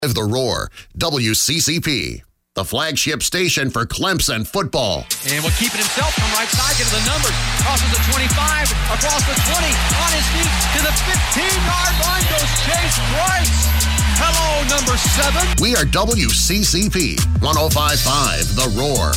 The Roar, WCCP, the flagship station for Clemson football. And will keep it himself from right side, get to the numbers, crosses the 25, across the 20, on his feet to the 15-yard line goes Chase Bryce. Hello, number 7. We are WCCP 105.5, The Roar.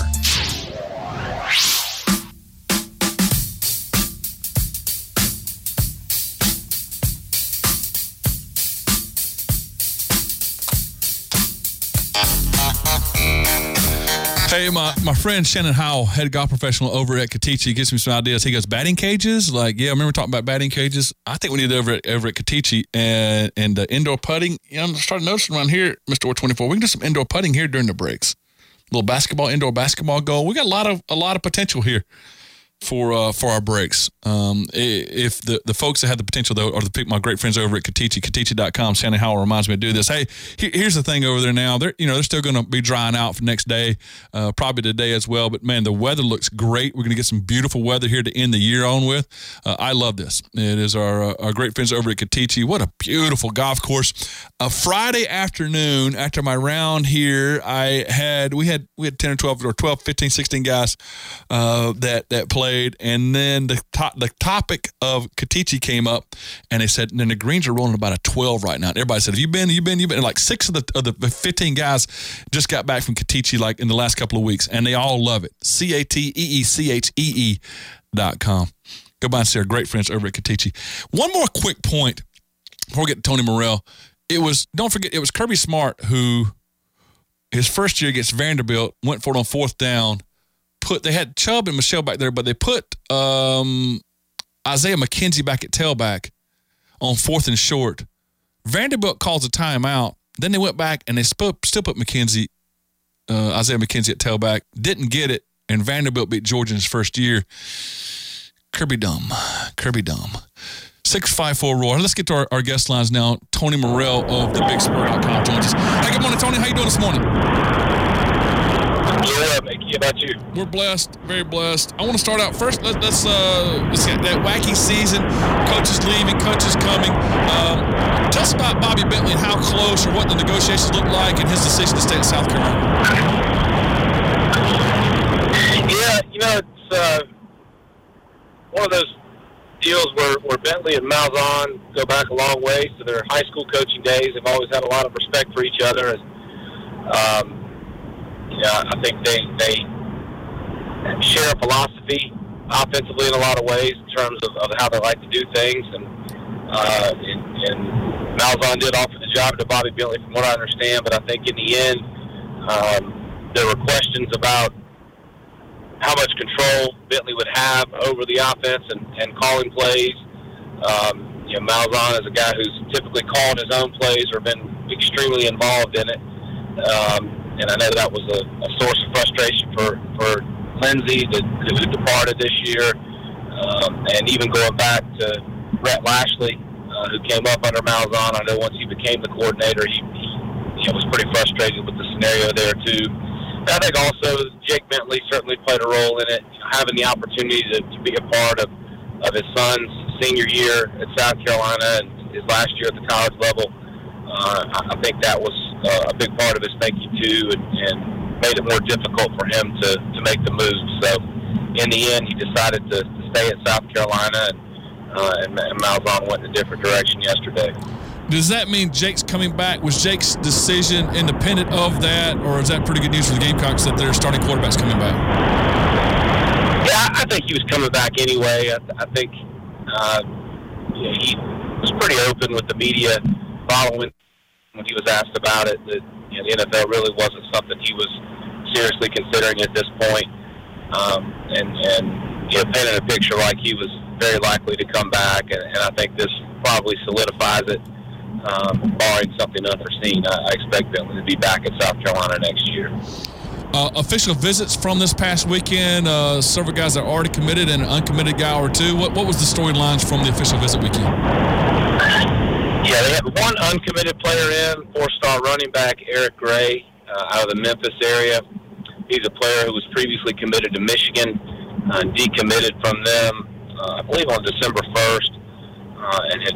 Hey, my friend Shannon Howell, head golf professional over at Katichi, gives me some ideas. He goes, batting cages? Like, yeah, I remember talking about batting cages. I think we need it over at Katichi and indoor putting. You know, I'm starting noticing around here, Mr. Or24, we can do some indoor putting here during the breaks. A little indoor basketball goal. We got a lot of potential here for our breaks. If the folks that have the potential, though, are my great friends over at Katichi, Katichi.com. Shannon Howell reminds me to do this. Hey, here's the thing over there now. They're still going to be drying out for next day, probably today as well. But, man, the weather looks great. We're going to get some beautiful weather here to end the year on with. I love this. It is our great friends over at Katichi. What a beautiful golf course. Friday afternoon, after my round here, we had 10 or 12 or 12, 15, 16 guys that played. And then the topic of Katichi came up, and they said, then the greens are rolling about a 12 right now. And everybody said, have you been? And like 6 of the 15 guys just got back from Katichi like in the last couple of weeks, and they all love it. CATEECHEE.com. Go by and see our great friends over at Katichi. One more quick point before we get to Tony Morrell. Don't forget, it was Kirby Smart who, his first year against Vanderbilt, went for it on 4th down. They had Chubb and Michelle back there, but they put Isaiah McKenzie back at tailback on 4th and short. Vanderbilt calls a timeout. Then they went back and they still put Isaiah McKenzie at tailback. Didn't get it, and Vanderbilt beat Georgia in his first year. Kirby dumb. 654 Roar. Let's get to our guest lines now. Tony Morrell of thebigspur.com joins us. Hey, good morning, Tony. How you doing this morning? Yeah, Mickey, how about you? We're blessed, very blessed. I want to start out first. Let's get that wacky season. Coaches leaving, coaches coming. Tell us about Bobby Bentley and how close or what the negotiations look like and his decision to stay at South Carolina. Yeah, it's one of those deals where Bentley and Malzahn go back a long way to their high school coaching days. They've always had a lot of respect for each other. I think they share a philosophy offensively in a lot of ways in terms of how they like to do things. And Malzahn did offer the job to Bobby Bentley, from what I understand. But I think in the end, there were questions about how much control Bentley would have over the offense and calling plays. Malzahn is a guy who's typically called his own plays or been extremely involved in it. And I know that was a source of frustration for Lindsey, who departed this year. And even going back to Brett Lashley, who came up under Malzahn, I know once he became the coordinator, he was pretty frustrated with the scenario there too. And I think also Jake Bentley certainly played a role in it, having the opportunity to be a part of his son's senior year at South Carolina and his last year at the college level. I think that was a big part of his thinking too, and made it more difficult for him to make the move. So in the end, he decided to stay at South Carolina, and Malzahn went in a different direction yesterday. Does that mean Jake's coming back? Was Jake's decision independent of that, or is that pretty good news for the Gamecocks that their starting quarterback's coming back? Yeah, I think he was coming back anyway. I think he was pretty open with the media following when he was asked about it, that the NFL really wasn't something he was seriously considering at this point, and painted a picture like he was very likely to come back, and I think this probably solidifies it, barring something unforeseen. I expect them to be back at South Carolina next year. Official visits from this past weekend, several guys that are already committed and an uncommitted guy or two. What was the storylines from the official visit weekend? Yeah, they had one uncommitted player in, 4-star running back Eric Gray out of the Memphis area. He's a player who was previously committed to Michigan, decommitted from them, I believe on December 1st, and had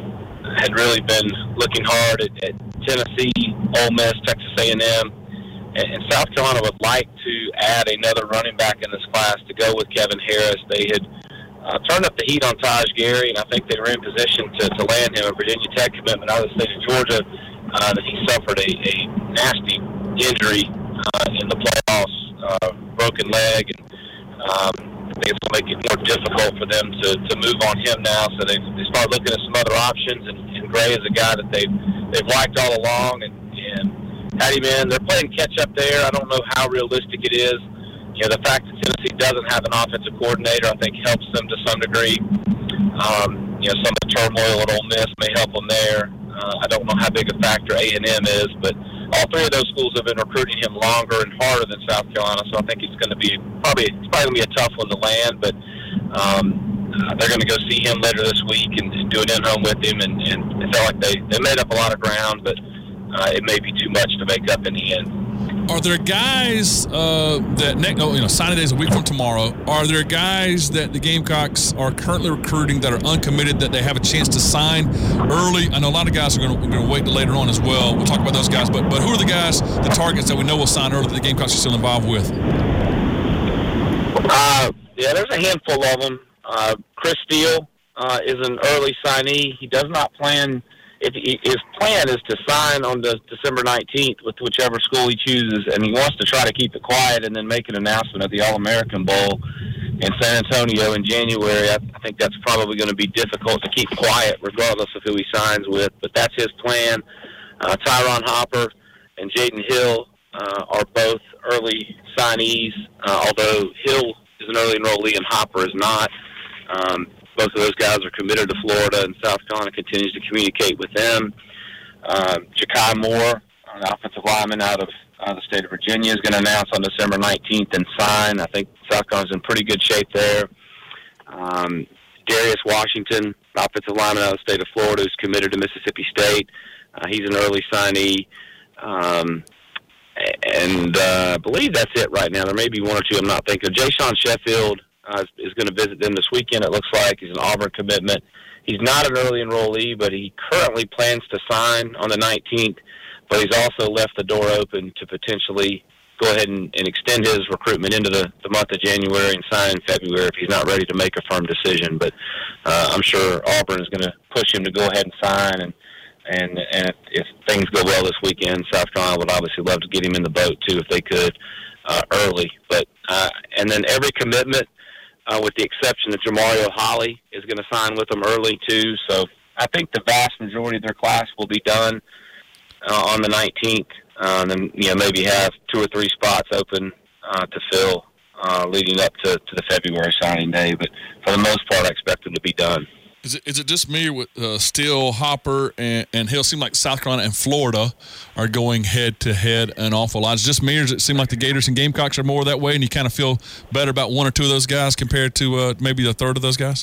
had really been looking hard at Tennessee, Ole Miss, Texas A&M, and South Carolina would like to add another running back in this class to go with Kevin Harris. They had turned up the heat on Taj Gary, and I think they were in position to land him a Virginia Tech commitment out of the state of Georgia. That he suffered a nasty injury in the playoffs, broken leg, and I think it's going to make it more difficult for them to move on him now. So they start looking at some other options, and Gray is a guy that they've liked all along, and had him in. They're playing catch up there. I don't know how realistic it is. You know, the fact that Tennessee doesn't have an offensive coordinator, I think, helps them to some degree. You know, some of the turmoil at Ole Miss may help them there. I don't know how big a factor A&M is, but all three of those schools have been recruiting him longer and harder than South Carolina, so I think it's going to be probably going to be a tough one to land, but they're going to go see him later this week and do an in-home with him, and it felt like they made up a lot of ground, but it may be too much to make up in the end. Are there guys signing day is a week from tomorrow? Are there guys that the Gamecocks are currently recruiting that are uncommitted that they have a chance to sign early? I know a lot of guys are going to wait till later on as well. We'll talk about those guys, but who are the guys, the targets that we know will sign early that the Gamecocks are still involved with? Yeah, there's a handful of them. Chris Steele is an early signee. He does not plan. His plan is to sign on December 19th with whichever school he chooses, and he wants to try to keep it quiet and then make an announcement at the All-American Bowl in San Antonio in January. I think that's probably going to be difficult to keep quiet regardless of who he signs with, but that's his plan. Tyron Hopper and Jaden Hill are both early signees, although Hill is an early enrollee and Hopper is not. Both of those guys are committed to Florida, and South Carolina continues to communicate with them. Ja'Kai Moore, an offensive lineman out of the state of Virginia, is going to announce on December 19th and sign. I think South Carolina's in pretty good shape there. Darius Washington, offensive lineman out of the state of Florida, who's committed to Mississippi State. He's an early signee. And I believe that's it right now. There may be one or two I'm not thinking of. Ja'Shawn Sheffield is going to visit them this weekend, it looks like. He's an Auburn commitment. He's not an early enrollee, but he currently plans to sign on the 19th, but he's also left the door open to potentially go ahead and extend his recruitment into the month of January and sign in February if he's not ready to make a firm decision. But I'm sure Auburn is going to push him to go ahead and sign, and if things go well this weekend, South Carolina would obviously love to get him in the boat, too, if they could, early. But and then every commitment, with the exception of Jamario Holly, is going to sign with them early, too. So I think the vast majority of their class will be done on the 19th. Then, maybe have 2 or 3 spots open to fill leading up to the February signing day. But for the most part, I expect them to be done. Is it just me with Steele, Hopper, and Hill? Seem like South Carolina and Florida are going head-to-head an awful lot. Is it just me, or does it seem like the Gators and Gamecocks are more that way, and you kind of feel better about 1 or 2 of those guys compared to maybe the third of those guys?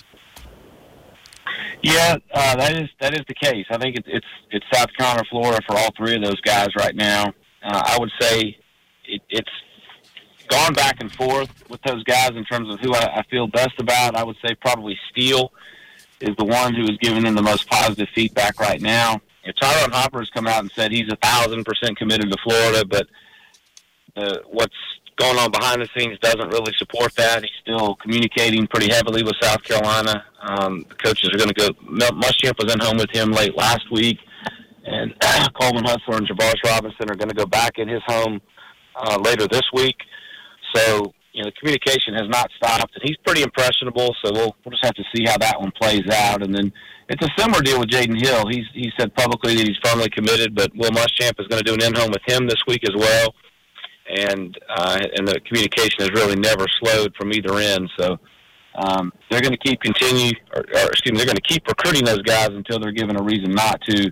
Yeah, that is the case. I think it's South Carolina, Florida for all 3 of those guys right now. I would say it's gone back and forth with those guys in terms of who I feel best about. I would say probably Steele is the one who is giving them the most positive feedback right now. Tyron Hopper has come out and said he's 1,000% committed to Florida, but what's going on behind the scenes doesn't really support that. He's still communicating pretty heavily with South Carolina. The coaches are going to go. Muschamp was in home with him late last week, and Coleman Hustler and Javaris Robinson are going to go back in his home later this week. So, the communication has not stopped, and he's pretty impressionable, so we'll just have to see how that one plays out. And then it's a similar deal with Jaden Hill. He said publicly that he's firmly committed, but Will Muschamp is going to do an in-home with him this week as well. And the communication has really never slowed from either end. So they're going to keep they're going to keep recruiting those guys until they're given a reason not to,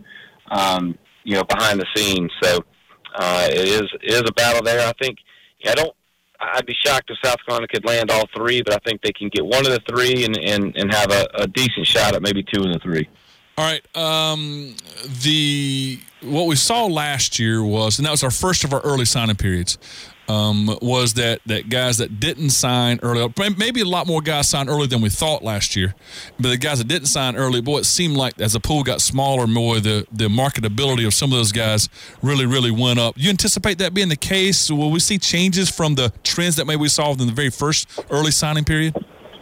behind the scenes. So it is a battle there. I think I'd be shocked if South Carolina could land all 3, but I think they can get 1 of the 3 and have a decent shot at maybe 2 of the 3. All right. What we saw last year was, and that was our first of our early signing periods, was that guys that didn't sign early, maybe a lot more guys signed early than we thought last year, but the guys that didn't sign early, boy, it seemed like as the pool got smaller, more the marketability of some of those guys really, really went up. You anticipate that being the case? Will we see changes from the trends that maybe we saw in the very first early signing period?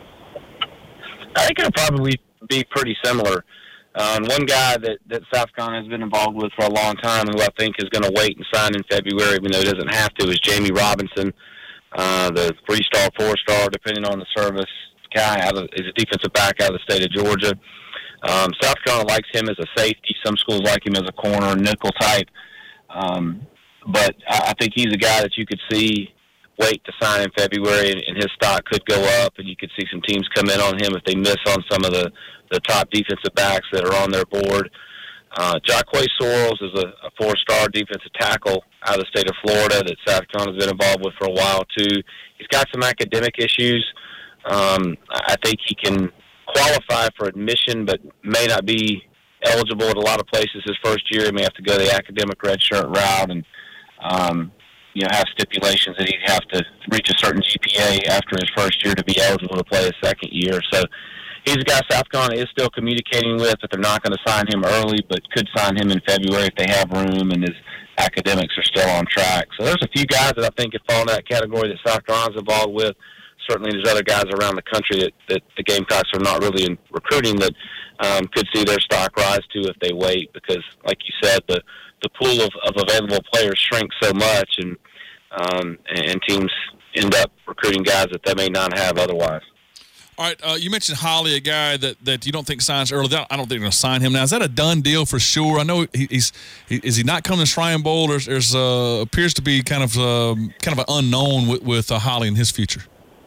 I think it'll probably be pretty similar. One guy that South Carolina has been involved with for a long time, who I think is going to wait and sign in February, even though he doesn't have to, is Jamie Robinson, the 3-star, 4-star, depending on the service guy. He's a defensive back out of the state of Georgia. South Carolina likes him as a safety. Some schools like him as a corner, nickel type. But I think he's a guy that you could see wait to sign in February, and his stock could go up, and you could see some teams come in on him if they miss on some of the top defensive backs that are on their board. Jacquay Sorrells is a 4-star defensive tackle out of the state of Florida that South Carolina's been involved with for a while, too. He's got some academic issues. I think he can qualify for admission, but may not be eligible at a lot of places his first year. He may have to go the academic redshirt route and have stipulations that he'd have to reach a certain GPA after his first year to be eligible to play his second year. So he's a guy South Carolina is still communicating with, that they're not going to sign him early, but could sign him in February if they have room and his academics are still on track. So there's a few guys that I think could fall in that category that South Carolina's involved with. Certainly there's other guys around the country that the Gamecocks are not really in recruiting that could see their stock rise too if they wait, because, like you said, the pool of available players shrinks so much, and teams end up recruiting guys that they may not have otherwise. All right, you mentioned Holly, a guy that you don't think signs early. I don't think they're going to sign him now. Is that a done deal for sure? I know is he not coming to Shrine Bowl? There's appears to be kind of an unknown with Holly and his future.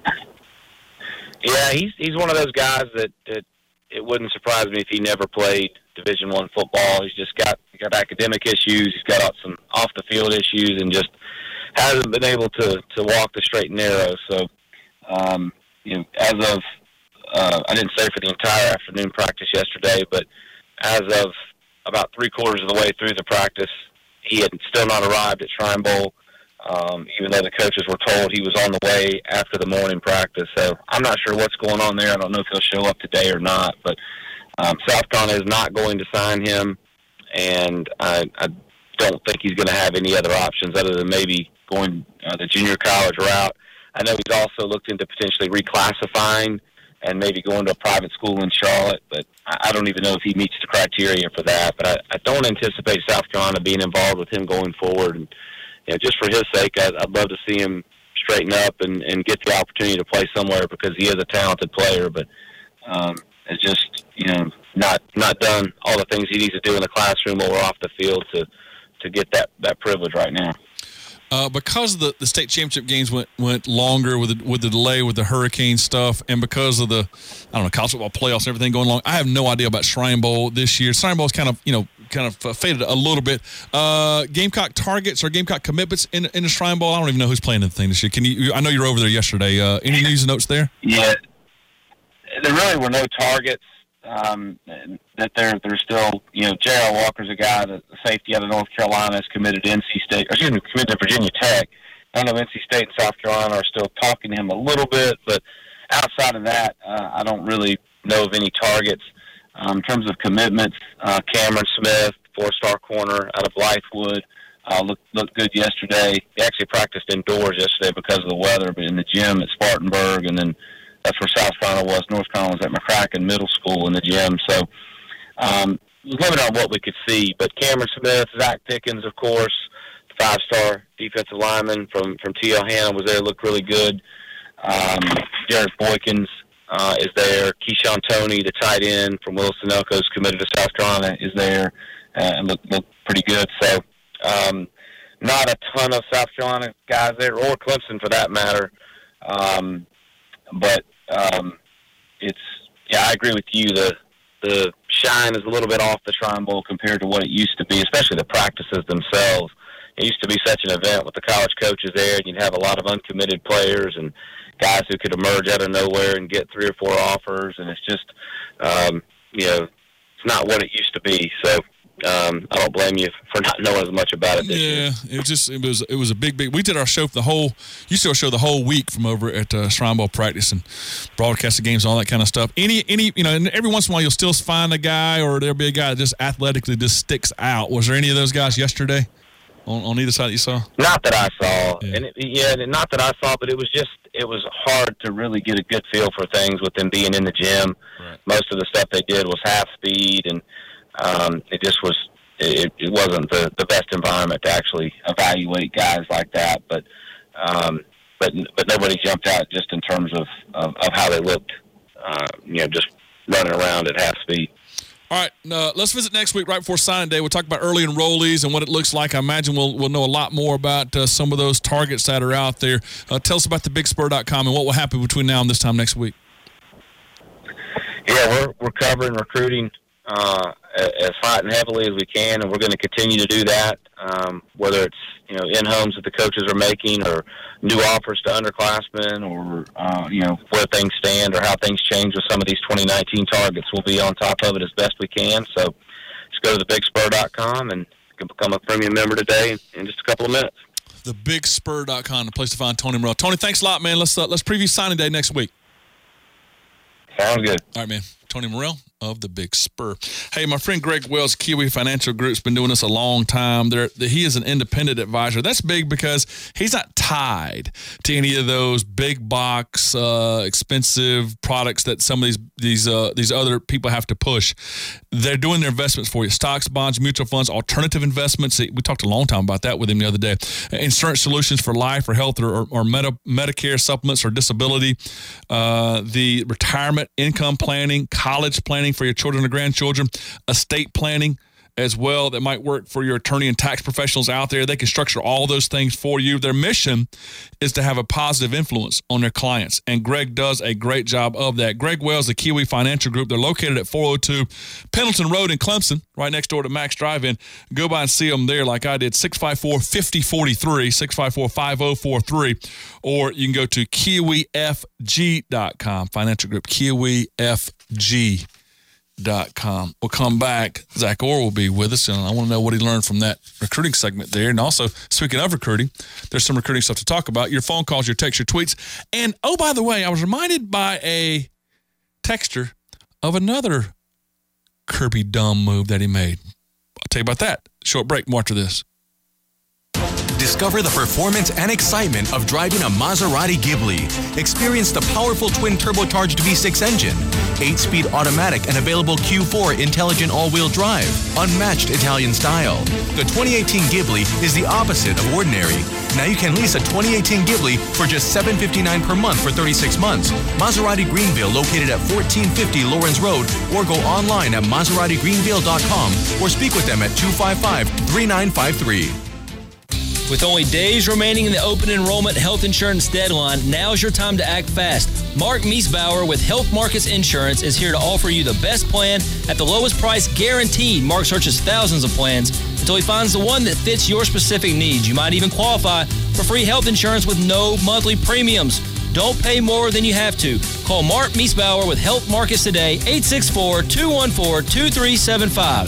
Yeah, he's one of those guys that it wouldn't surprise me if he never played Division I football. He's just got academic issues. He's got some off the field issues, and just hasn't been able to walk the straight and narrow. So, as of I didn't say for the entire afternoon practice yesterday, but as of about 3/4 of the way through the practice, he had still not arrived at Shrine Bowl, even though the coaches were told he was on the way after the morning practice. So I'm not sure what's going on there. I don't know if he'll show up today or not, but South Carolina is not going to sign him, and I don't think he's going to have any other options other than maybe going the junior college route. I know he's also looked into potentially reclassifying and maybe going to a private school in Charlotte, but I don't even know if he meets the criteria for that. But I don't anticipate South Carolina being involved with him going forward. And just for his sake, I'd love to see him straighten up and get the opportunity to play somewhere, because he is a talented player, but it's just not done all the things he needs to do in the classroom or off the field to get that privilege right now. Because the state championship games went longer with the delay with the hurricane stuff, and because of the college football playoffs and everything going along, I have no idea about Shrine Bowl this year. Shrine Bowl's kind of faded a little bit. Gamecock targets or Gamecock commitments in the Shrine Bowl. I don't even know who's playing in the thing this year. I know you were over there yesterday. Any news and notes there? Yeah, there really were no targets. That they're still, J.R. Walker's a guy, the safety out of North Carolina, is committed to committed to Virginia Tech. I know NC State and South Carolina are still talking to him a little bit, but outside of that, I don't really know of any targets. In terms of commitments, Cameron Smith, 4-star corner out of Blythewood, looked good yesterday. He actually practiced indoors yesterday because of the weather, but in the gym at Spartanburg, and then that's where South Carolina was. North Carolina was at McCracken Middle School in the gym. So limited on what we could see. But Cameron Smith, Zach Pickens, of course, 5-star defensive lineman from T.L. Hanna was there, looked really good. Jared Boykins is there. Keyshawn Toney, the tight end from Wilson Elko's committed to South Carolina, is there and looked pretty good. So not a ton of South Carolina guys there, or Clemson for that matter. But I agree with you. The shine is a little bit off the Shrine Bowl compared to what it used to be, especially the practices themselves. It used to be such an event with the college coaches there, and you'd have a lot of uncommitted players and guys who could emerge out of nowhere and get 3 or 4 offers, and it's just, not what it used to be. So I don't blame you for not knowing as much about it this year. It was a big. We did our show for you still show the whole week from over at Shrine Bowl practice and broadcast the games and all that kind of stuff. And every once in a while you'll still find a guy, or there'll be a guy that just athletically just sticks out. Was there any of those guys yesterday on either side that you saw? Not that I saw, yeah. Not that I saw, but it was hard to really get a good feel for things with them being in the gym. Right. Most of the stuff they did was half speed, and it just was. It wasn't the best environment to actually evaluate guys like that. But nobody jumped out just in terms of how they looked. Just running around at half speed. All right, let's visit next week right before signing day. We'll talk about early enrollees and what it looks like. I imagine we'll know a lot more about some of those targets that are out there. Tell us about thebigspur.com and what will happen between now and this time next week. Yeah, we're covering recruiting as hot and heavily as we can, and we're going to continue to do that, whether it's in-homes that the coaches are making or new offers to underclassmen or where things stand or how things change with some of these 2019 targets. We'll be on top of it as best we can. So just go to thebigspur.com and you can become a premium member today in just a couple of minutes. Thebigspur.com, the place to find Tony Morrell. Tony, thanks a lot, man. Let's preview signing day next week. Sounds good. All right, man. Tony Morrell of the Big Spur. Hey, my friend Greg Wells, Kiwi Financial Group's been doing this a long time. He is an independent advisor. That's big because he's not tied to any of those big box, expensive products that some of these other people have to push. They're doing their investments for you: stocks, bonds, mutual funds, alternative investments. We talked a long time about that with him the other day. Insurance solutions for life or health or Medicare supplements or disability. The retirement income planning, college planning for your children or grandchildren, estate planning as well that might work for your attorney and tax professionals out there. They can structure all those things for you. Their mission is to have a positive influence on their clients, and Greg does a great job of that. Greg Wells, the Kiwi Financial Group, they're located at 402 Pendleton Road in Clemson, right next door to Max Drive-In. Go by and see them there like I did, 654-5043, 654-5043, or you can go to kiwifg.com, Financial Group, kiwifg.com. We'll come back. Zach Orr will be with us, and I want to know what he learned from that recruiting segment there. And also, speaking of recruiting, there's some recruiting stuff to talk about. Your phone calls, your texts, your tweets. And, oh, by the way, I was reminded by a texter of another Kirby dumb move that he made. I'll tell you about that. Short break. More after this. Discover the performance and excitement of driving a Maserati Ghibli. Experience the powerful twin turbocharged V6 engine, 8-speed automatic and available Q4 intelligent all-wheel drive, unmatched Italian style. The 2018 Ghibli is the opposite of ordinary. Now you can lease a 2018 Ghibli for just $759 per month for 36 months. Maserati Greenville, located at 1450 Lawrence Road, or go online at MaseratiGreenville.com or speak with them at 255-3953. With only days remaining in the open enrollment health insurance deadline, now's your time to act fast. Mark Miesbauer with Health Markets Insurance is here to offer you the best plan at the lowest price guaranteed. Mark searches thousands of plans until he finds the one that fits your specific needs. You might even qualify for free health insurance with no monthly premiums. Don't pay more than you have to. Call Mark Miesbauer with Health Markets today, 864-214-2375,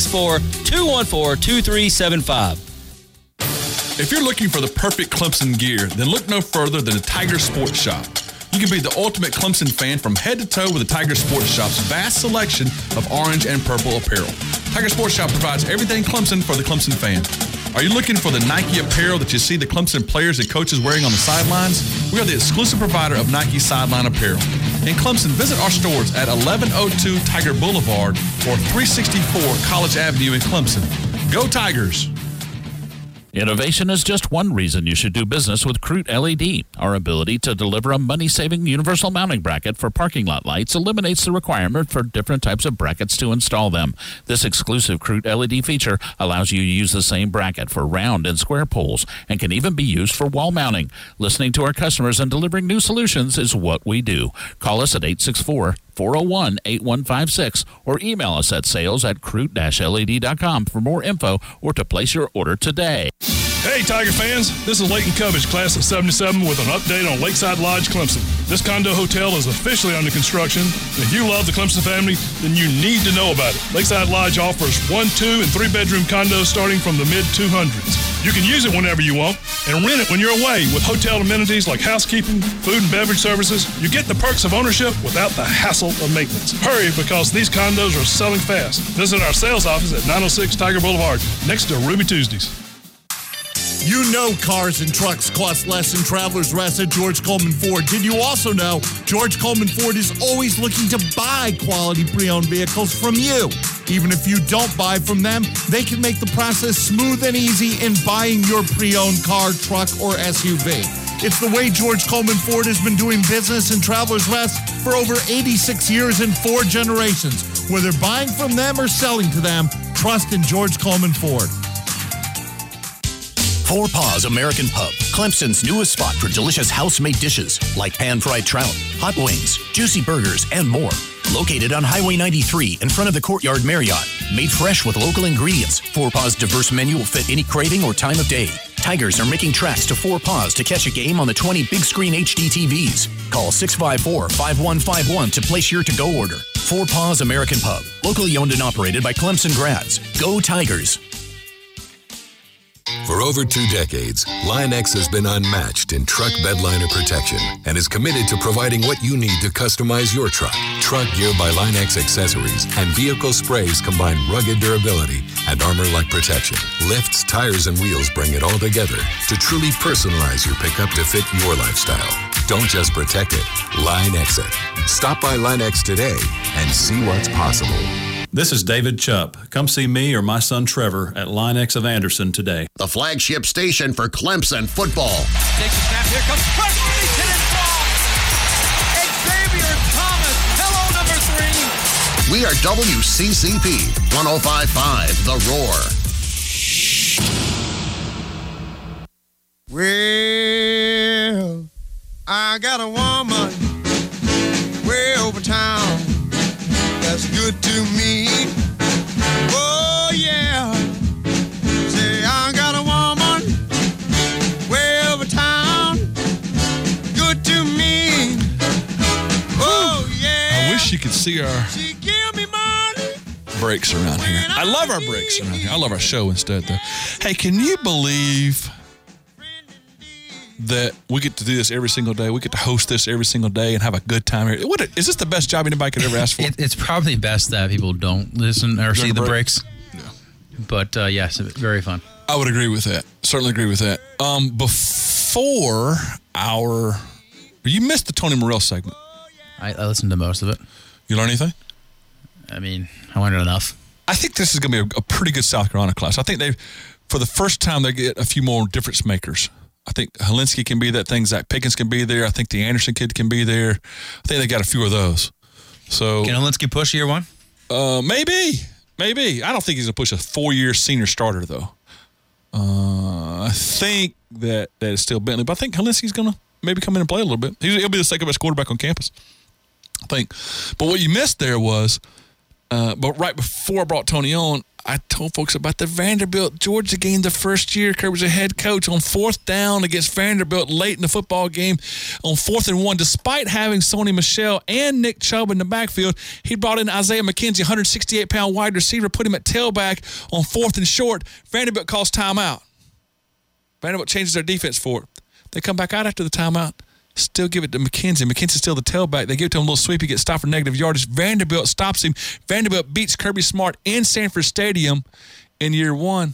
864-214-2375. If you're looking for the perfect Clemson gear, then look no further than the Tiger Sports Shop. You can be the ultimate Clemson fan from head to toe with the Tiger Sports Shop's vast selection of orange and purple apparel. Tiger Sports Shop provides everything Clemson for the Clemson fan. Are you looking for the Nike apparel that you see the Clemson players and coaches wearing on the sidelines? We are the exclusive provider of Nike sideline apparel. In Clemson, visit our stores at 1102 Tiger Boulevard or 364 College Avenue in Clemson. Go Tigers! Innovation is just one reason you should do business with Crute LED. Our ability to deliver a money-saving universal mounting bracket for parking lot lights eliminates the requirement for different types of brackets to install them. This exclusive Crute LED feature allows you to use the same bracket for round and square poles and can even be used for wall mounting. Listening to our customers and delivering new solutions is what we do. Call us at 864-401-8156 or email us at sales@crute-led.com for more info or to place your order today. Hey, Tiger fans. This is Leighton Covage, class of 77, with an update on Lakeside Lodge, Clemson. This condo hotel is officially under construction. If you love the Clemson family, then you need to know about it. Lakeside Lodge offers 1, 2, and 3-bedroom condos starting from the mid-200s. You can use it whenever you want and rent it when you're away with hotel amenities like housekeeping, food and beverage services. You get the perks of ownership without the hassle of maintenance. Hurry, because these condos are selling fast. Visit our sales office at 906 Tiger Boulevard, next to Ruby Tuesdays. You know cars and trucks cost less than Travelers Rest at George Coleman Ford. Did you also know George Coleman Ford is always looking to buy quality pre-owned vehicles from you? Even if you don't buy from them, they can make the process smooth and easy in buying your pre-owned car, truck, or SUV. It's the way George Coleman Ford has been doing business in Travelers Rest for over 86 years and 4 generations. Whether buying from them or selling to them, trust in George Coleman Ford. Four Paws American Pub, Clemson's newest spot for delicious house-made dishes like pan-fried trout, hot wings, juicy burgers, and more. Located on Highway 93 in front of the Courtyard Marriott. Made fresh with local ingredients, Four Paws' diverse menu will fit any craving or time of day. Tigers are making tracks to Four Paws to catch a game on the 20 big-screen HD TVs. Call 654-5151 to place your to-go order. Four Paws American Pub, locally owned and operated by Clemson grads. Go Tigers! For over 2 decades, Line-X has been unmatched in truck bedliner protection and is committed to providing what you need to customize your truck. Truck Gear by Line-X accessories and vehicle sprays combine rugged durability and armor-like protection. Lifts, tires, and wheels bring it all together to truly personalize your pickup to fit your lifestyle. Don't just protect it, Line-X it. Stop by Line-X today and see what's possible. This is David Chupp. Come see me or my son Trevor at Line-X of Anderson today. The flagship station for Clemson football. Takes a snap. Here comes Preston. He's hit it wrong. Xavier Thomas. Hello, number 3. We are WCCP 105.5 The Roar. Well, I got a woman way over town that's good to me. Oh, yeah. Say, I got a woman way over town, good to me. Oh, yeah. I wish you could see our breaks around here. I love our breaks around here. I love our show instead, though. Hey, can you believe that we get to do this every single day? We get to host this every single day and have a good time here. Is this the best job anybody could ever ask for? It's probably best that people don't listen or see the breaks. Yeah. But, yes, very fun. I would agree with that. Certainly agree with that. Before you missed the Tony Morrell segment. I listened to most of it. You learn anything? I mean, I learned enough. I think this is going to be a pretty good South Carolina class. I think for the first time, they get a few more difference makers. I think Helinski can be that thing. Zach Pickens can be there. I think the Anderson kid can be there. I think they got a few of those. So can Helinski push year one? Maybe. I don't think he's going to push a 4-year senior starter, though. I think that it's still Bentley, but I think Helinski's going to maybe come in and play a little bit. He'll be the second best quarterback on campus, I think. But what you missed there was, but right before I brought Tony on, I told folks about the Vanderbilt-Georgia game the first year. Kirk was a head coach on 4th down against Vanderbilt late in the football game on 4th and 1. Despite having Sony Michel and Nick Chubb in the backfield, he brought in Isaiah McKenzie, 168-pound wide receiver, put him at tailback on 4th and short. Vanderbilt calls timeout. Vanderbilt changes their defense for it. They come back out after the timeout. Still give it to McKenzie. McKenzie's still the tailback. They give it to him a little sweep. He gets stopped for negative yardage. Vanderbilt stops him. Vanderbilt beats Kirby Smart in Sanford Stadium in year 1.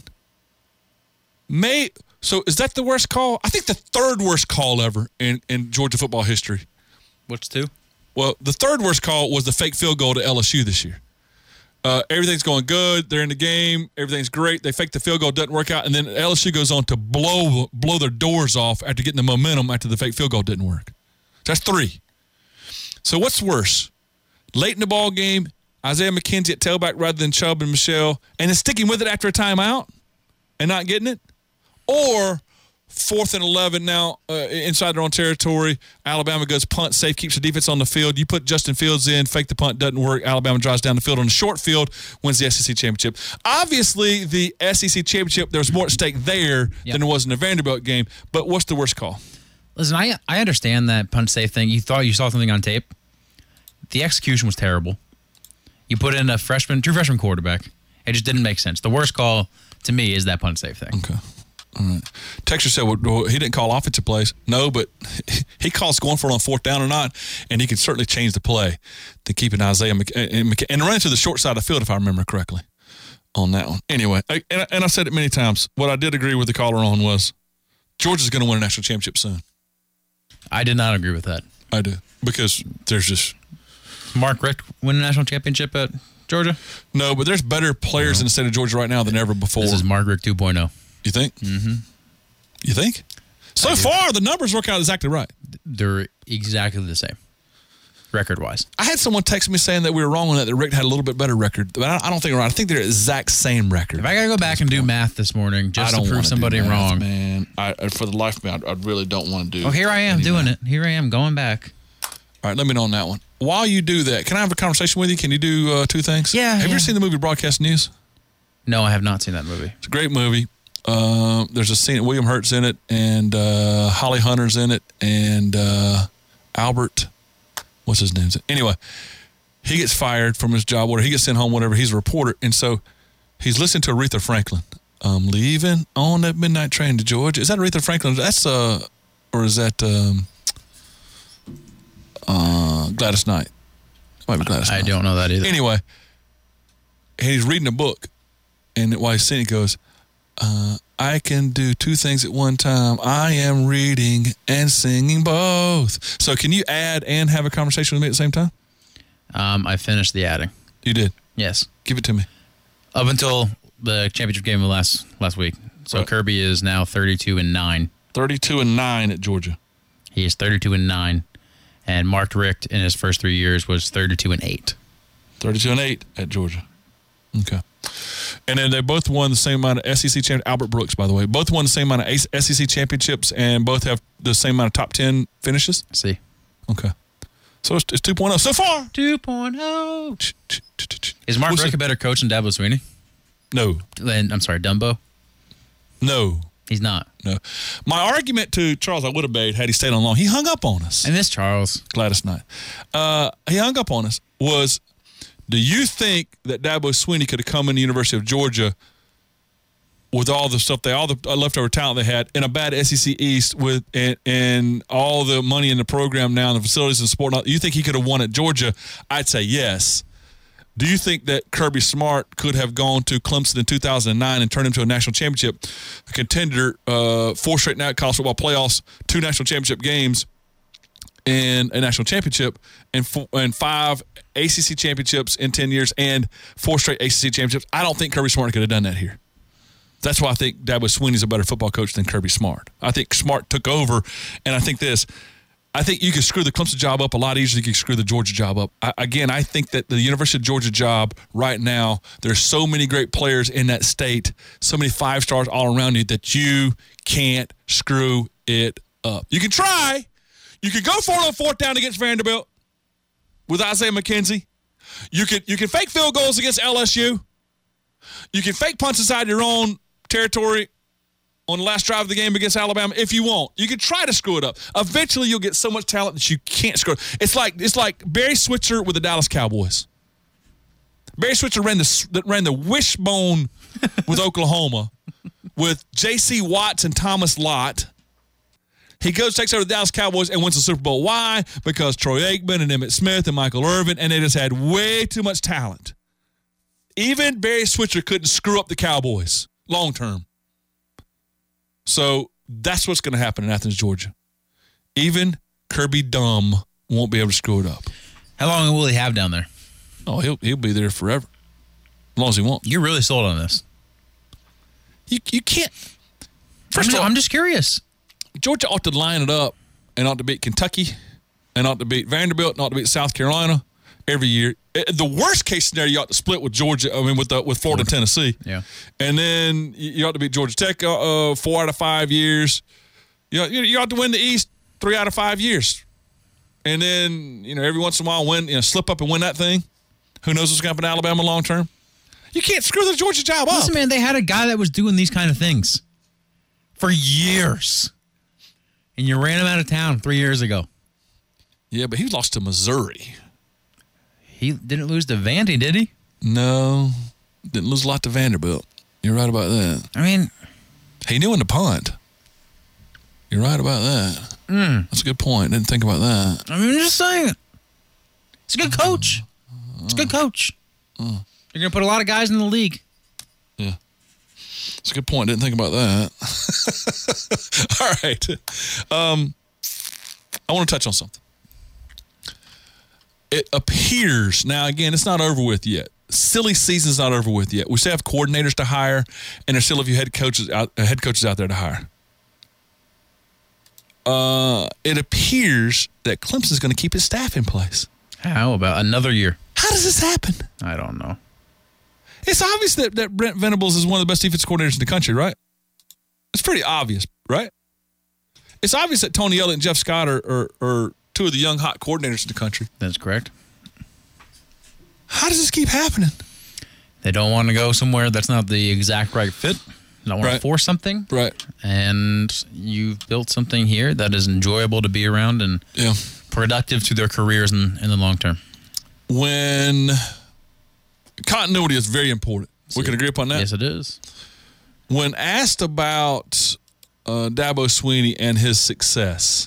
So is that the worst call? I think the 3rd worst call ever in Georgia football history. What's 2? Well, the 3rd worst call was the fake field goal to LSU this year. Everything's going good. They're in the game. Everything's great. They fake the field goal. Doesn't work out. And then LSU goes on to blow their doors off after getting the momentum after the fake field goal didn't work. That's 3. So what's worse? Late in the ball game, Isaiah McKenzie at tailback rather than Chubb and Michelle, and then sticking with it after a timeout and not getting it? Or 4th and 11 now inside their own territory. Alabama goes punt, safe, keeps the defense on the field. You put Justin Fields in, fake the punt, doesn't work. Alabama drives down the field on the short field, wins the SEC championship. Obviously, the SEC championship, there's more at stake there than there was in the Vanderbilt game. But what's the worst call? Listen, I understand that punt safe thing. You thought you saw something on tape. The execution was terrible. You put in a true freshman quarterback. It just didn't make sense. The worst call to me is that punt safe thing. Okay. All right. Texter said well, he didn't call offensive plays. No, but he calls going for it on 4th down or not, and he can certainly change the play to keep an Isaiah and run into the short side of the field, if I remember correctly, on that one. Anyway, and I said it many times. What I did agree with the caller on was Georgia's going to win a national championship soon. I did not agree with that. I do, because there's just... Mark Richt win a national championship at Georgia? No, but there's better players in the state of Georgia right now than ever before. This is Mark Richt 2.0. You think? Mm-hmm. You think? So far, the numbers work out exactly right. They're exactly the same, record-wise. I had someone text me saying that we were wrong on that Rick had a little bit better record. But I don't think we're right. I think they're the exact same record. If I got to go back and do math this morning just to prove somebody wrong. Man, for the life of me, I really don't want to do Oh, here I am doing it. Here I am going back. All right, let me know on that one. While you do that, can I have a conversation with you? Can you do 2 things? Yeah. Have you ever seen the movie Broadcast News? No, I have not seen that movie. It's a great movie. There's a scene, William Hurt's in it, and Holly Hunter's in it, and Albert, what's his name? Anyway, he gets fired from his job, he gets sent home, whatever. He's a reporter, and so he's listening to Aretha Franklin. I'm leaving on that midnight train to Georgia. Is that Aretha Franklin? That's or is that Gladys Knight? Might be Gladys Knight. I don't know that either. Anyway, and he's reading a book, and while he's sitting, he goes, I can do 2 things at one time. I am reading and singing both. So can you add and have a conversation with me at the same time? I finished the adding. You did? Yes. Give it to me. Up until the championship game of last week. So right. Kirby is now 32-9. 32-9 at Georgia. He is 32-9. And Mark Richt in his first 3 years was 32-8. 32-8 at Georgia. Okay. And then they both won the same amount of SEC championships. Albert Brooks, by the way. Both won the same amount of SEC championships, and both have the same amount of top 10 finishes? See. Okay. So it's 2.0 so far. 2.0. Is Mark Richt a better coach than Dabo Swinney? No. I'm sorry, Dumbo? No. He's not. No. My argument to Charles I would have made had he stayed on long. He hung up on us. I miss Charles. Gladys Knight. He hung up on us was, do you think that Dabo Swinney could have come in the University of Georgia with all the stuff all the leftover talent they had in a bad SEC East with and all the money in the program now and the facilities and support? You think he could have won at Georgia? I'd say yes. Do you think that Kirby Smart could have gone to Clemson in 2009 and turned him to a national championship contender, 4 straight college football playoffs, 2 national championship games, and a national championship, and 5 ACC championships in 10 years, and 4 straight ACC championships? I don't think Kirby Smart could have done that here. That's why I think Dabo Swinney's a better football coach than Kirby Smart. I think Smart took over, and I think you can screw the Clemson job up a lot easier than you can screw the Georgia job up. I think that the University of Georgia job right now, there's so many great players in that state, so many 5 stars all around you that you can't screw it up. You can try. You can go for it on 4th down against Vanderbilt with Isaiah McKenzie. You can fake field goals against LSU. You can fake punts inside your own territory on the last drive of the game against Alabama if you want. You can try to screw it up. Eventually, you'll get so much talent that you can't screw it. It's like Barry Switzer with the Dallas Cowboys. Barry Switzer ran the wishbone with Oklahoma with J.C. Watts and Thomas Lott. He takes over the Dallas Cowboys and wins the Super Bowl. Why? Because Troy Aikman and Emmitt Smith and Michael Irvin, and they just had way too much talent. Even Barry Switzer couldn't screw up the Cowboys long term. So that's what's going to happen in Athens, Georgia. Even Kirby Dumb won't be able to screw it up. How long will he have down there? Oh, he'll be there forever, as long as he wants. You're really sold on this. You can't. First of all, I'm just curious. Georgia ought to line it up and ought to beat Kentucky and ought to beat Vanderbilt and ought to beat South Carolina every year. The worst case scenario, you ought to split with Georgia. I mean, with Florida and Tennessee. Yeah. And then you ought to beat Georgia Tech 4 out of 5 years. You ought to win the East 3 out of 5 years. And then, every once in a while slip up and win that thing. Who knows what's going to happen to Alabama long term? You can't screw the Georgia job up. Listen, man, they had a guy that was doing these kind of things for years. And you ran him out of town 3 years ago. Yeah, but he lost to Missouri. He didn't lose to Vandy, did he? No. Didn't lose a lot to Vanderbilt. You're right about that. I mean, he knew when to punt. You're right about that. That's a good point. Didn't think about that. I mean, I'm just saying. It's a good coach. It's a good coach. You're going to put a lot of guys in the league. Yeah. It's a good point. Didn't think about that. All right. I want to touch on something. It appears, now again, it's not over with yet. Silly season's not over with yet. We still have coordinators to hire, and there's still a few head coaches out there to hire. It appears that Clemson's going to keep his staff in place. How about another year? How does this happen? I don't know. It's obvious that Brent Venables is one of the best defensive coordinators in the country, right? It's pretty obvious, right? It's obvious that Tony Elliott and Jeff Scott are two of the young, hot coordinators in the country. That's correct. How does this keep happening? They don't want to go somewhere that's not the exact right fit. They don't want to force something. Right. And you've built something here that is enjoyable to be around and productive to their careers in the long term. When continuity is very important. We can agree upon that? Yes, it is. When asked about Dabo Swinney and his success,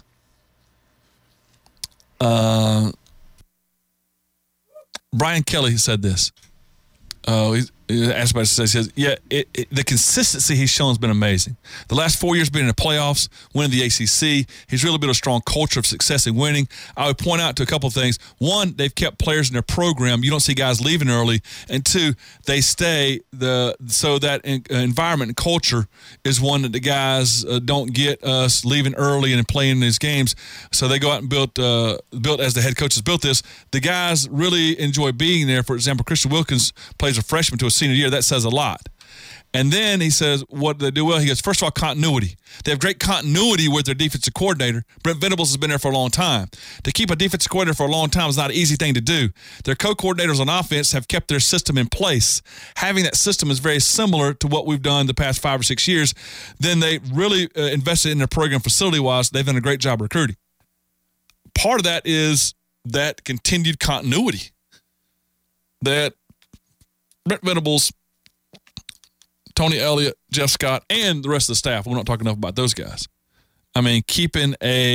Brian Kelly said this. He asked about it. He says, the consistency he's shown has been amazing. The last 4 years being in the playoffs, winning the ACC, he's really built a strong culture of success and winning. I would point out to a couple of things. One, they've kept players in their program. You don't see guys leaving early. And two, they stay. So that environment and culture is one that the guys don't get us leaving early and playing these games. So they go out and built as the head coaches built this. The guys really enjoy being there. For example, Christian Wilkins plays a freshman to a senior year. That says a lot. And then he says, what do they do well? He goes, first of all, continuity. They have great continuity with their defensive coordinator. Brent Venables has been there for a long time. To keep a defensive coordinator for a long time is not an easy thing to do. Their co-coordinators on offense have kept their system in place. Having that system is very similar to what we've done the past 5 or 6 years. Then they really invested in their program facility-wise. They've done a great job recruiting. Part of that is that continued continuity that Brent Venables, Tony Elliott, Jeff Scott, and the rest of the staff. We're not talking enough about those guys. I mean, keeping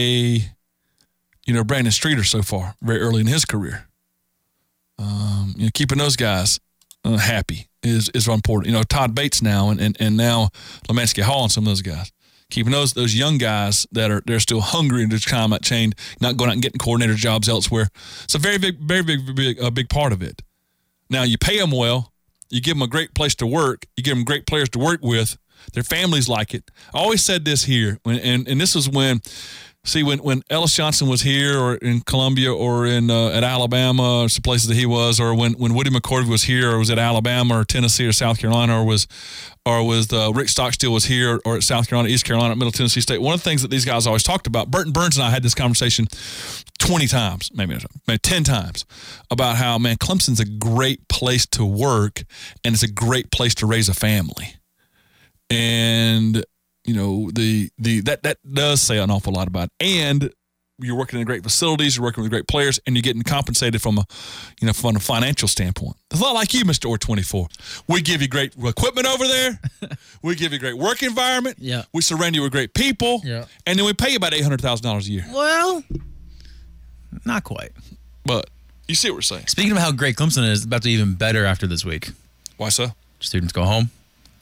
Brandon Streeter so far, very early in his career. Keeping those guys happy is important. Todd Bates now and now Lemansky Hall and some of those guys. Keeping those young guys they're still hungry to climb that chain, not going out and getting coordinator jobs elsewhere. It's a very big part of it. Now, you pay them well. You give them a great place to work. You give them great players to work with. Their families like it. I always said this here, and this was when Ellis Johnson was here or in Columbia or at Alabama, or some places that he was, or when Woody McCordovey was here or was at Alabama or Tennessee or South Carolina or was Rick Stockstill was here or at South Carolina, East Carolina, Middle Tennessee State. One of the things that these guys always talked about, Burton Burns and I had this conversation 20 times, maybe 10 times, about how, man, Clemson's a great place to work and it's a great place to raise a family. And that does say an awful lot about it. And you're working in great facilities, you're working with great players, and you're getting compensated from a financial standpoint. It's a lot like you, Mr. Or24. We give you great equipment over there. We give you a great work environment. Yeah. We surround you with great people. Yeah. And then we pay you about $800,000 a year. Well, not quite. But you see what we're saying. Speaking of how great Clemson is, it's about to be even better after this week. Why so? Students go home.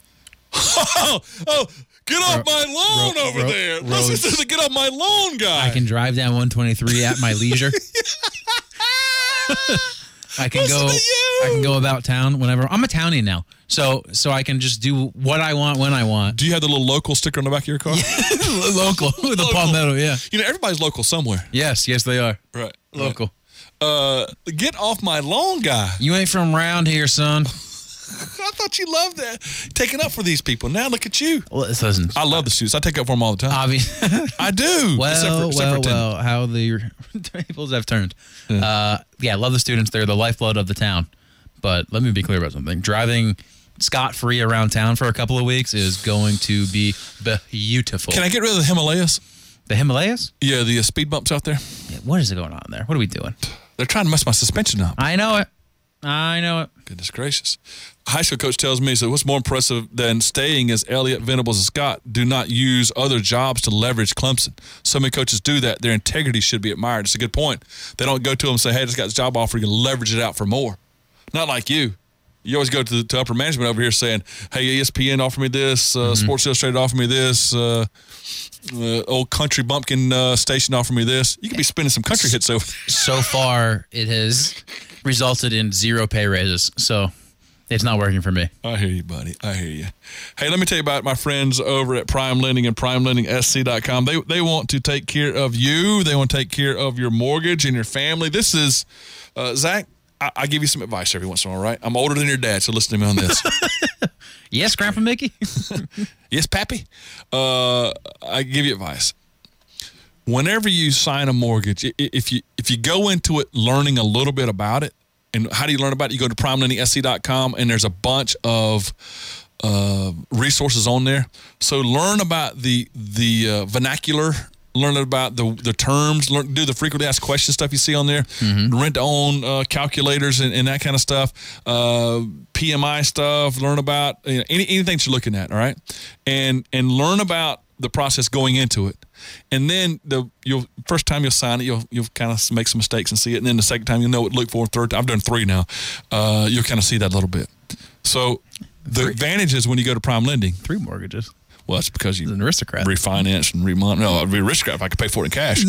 Get off my lawn over there. Listen to the get off my lawn guy. I can drive down 123 at my leisure. I can go about town whenever. I'm a townie now. So I can just do what I want when I want. Do you have the little local sticker on the back of your car? Local with the palmetto, yeah. Everybody's local somewhere. Yes, they are. Right. Local. Get off my lawn, guy. You ain't from around here, son. I thought you loved that. Taking up for these people. Now look at you. Well, listen. I love the students. I take up for them all the time. I do. Well, how the tables have turned. Yeah, love the students. They're the lifeblood of the town. But let me be clear about something. Driving scot-free around town for a couple of weeks is going to be beautiful. Can I get rid of the Himalayas? The Himalayas? Yeah, the speed bumps out there. Yeah, what is going on there? What are we doing? They're trying to mess my suspension up. I know it. Goodness gracious. A high school coach tells me, so what's more impressive than staying as Elliott, Venables, and Scott do not use other jobs to leverage Clemson. So many coaches do that. Their integrity should be admired. It's a good point. They don't go to them and say, hey, I just got this job offer. You can leverage it out for more. Not like you. You always go to upper management over here saying, hey, ESPN offered me this, Sports Illustrated offered me this, old country bumpkin station offered me this. You could be spinning some country hits over there. So far, it has resulted in 0 pay raises, so it's not working for me. I hear you, buddy. I hear you. Hey, let me tell you about my friends over at Prime Lending and PrimeLendingSC.com. They want to take care of you. They want to take care of your mortgage and your family. This is, Zach, I give you some advice every once in a while, right? I'm older than your dad, so listen to me on this. Yes, Grandpa Mickey? Yes, Pappy? I give you advice. Whenever you sign a mortgage, if you go into it learning a little bit about it, and how do you learn about it? You go to PrimeLendingSC.com, and there's a bunch of resources on there. So learn about the vernacular, learn about the terms, do the frequently asked questions stuff you see on there, rent-to-own calculators and that kind of stuff, PMI stuff, learn about anything you're looking at, all right? And learn about the process going into it. And then first time you'll sign it, you'll kind of make some mistakes and see it. And then the second time you'll know what to look for. Third time, I've done 3 now, you'll kind of see that a little bit. So the advantage is when you go to Prime Lending. 3 mortgages. Well, that's because you an aristocrat. Refinance and remodel. No, I'd be an aristocrat if I could pay for it in cash.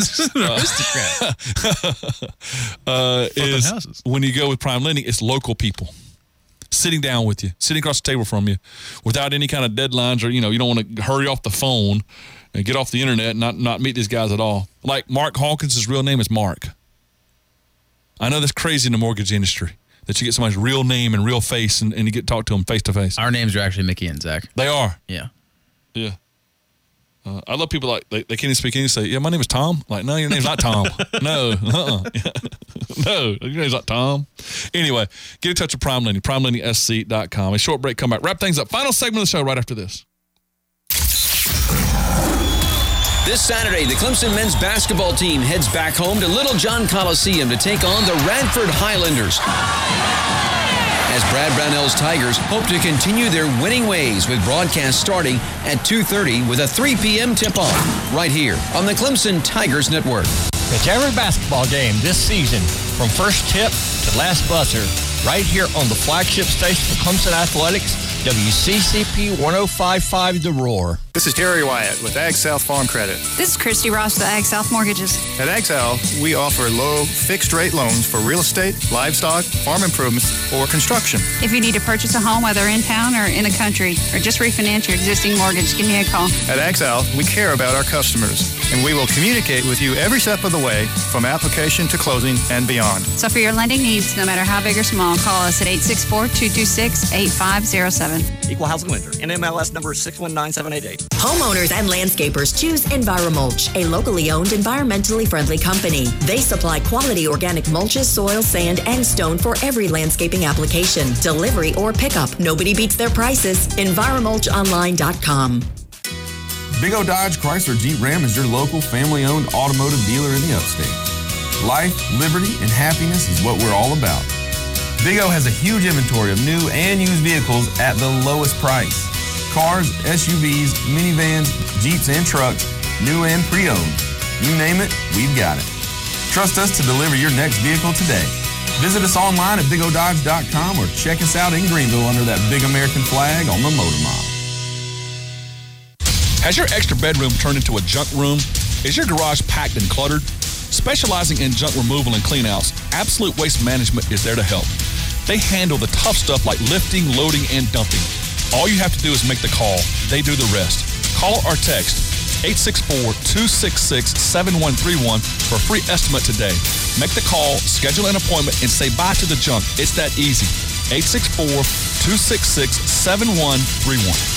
Aristocrat. When you go with Prime Lending, it's local people sitting down with you, sitting across the table from you, without any kind of deadlines or you don't want to hurry off the phone and get off the internet and not meet these guys at all. Like Mark Hawkins, his real name is Mark. I know that's crazy in the mortgage industry that you get somebody's real name and real face and you get to talk to them face to face. Our names are actually Mickey and Zach. They are. Yeah. Yeah. I love people like they can't even speak English. Say, yeah, my name is Tom. Like, no, your name's not Tom. No, no, your name's not Tom. Anyway, get in touch with Prime Lending, PrimeLendingSC.com. A short break, come back, wrap things up. Final segment of the show right after this. This Saturday, the Clemson men's basketball team heads back home to Little John Coliseum to take on the Radford Highlanders, as Brad Brownell's Tigers hope to continue their winning ways with broadcast starting at 2:30 with a 3 p.m. tip-off right here on the Clemson Tigers Network. It's every basketball game this season from first tip to last buzzer right here on the flagship station for Clemson Athletics, WCCP 105.5 The Roar. This is Terry Wyatt with Ag South Farm Credit. This is Christy Ross with Ag South Mortgages. At Ag South, we offer low fixed-rate loans for real estate, livestock, farm improvements, or construction. If you need to purchase a home, whether in town or in the country, or just refinance your existing mortgage, give me a call. At Ag South, we care about our customers, and we will communicate with you every step of the way from application to closing and beyond. So for your lending needs, no matter how big or small, call us at 864-226-8507. Equal housing lender. NMLS number 619788. Homeowners and landscapers choose EnviroMulch, a locally owned, environmentally friendly company. They supply quality organic mulches, soil, sand, and stone for every landscaping application, delivery, or pickup. Nobody beats their prices. EnviroMulchOnline.com. Big O Dodge Chrysler Jeep Ram is your local family-owned automotive dealer in the upstate. Life, liberty, and happiness is what we're all about. Big O has a huge inventory of new and used vehicles at the lowest price. Cars, SUVs, minivans, Jeeps, and trucks, new and pre-owned. You name it, we've got it. Trust us to deliver your next vehicle today. Visit us online at BigODodge.com or check us out in Greenville under that big American flag on the Motor Mile. Has your extra bedroom turned into a junk room? Is your garage packed and cluttered? Specializing in junk removal and cleanouts, Absolute Waste Management is there to help. They handle the tough stuff like lifting, loading, and dumping. All you have to do is make the call. They do the rest. Call or text 864-266-7131 for a free estimate today. Make the call, schedule an appointment, and say bye to the junk. It's that easy. 864-266-7131.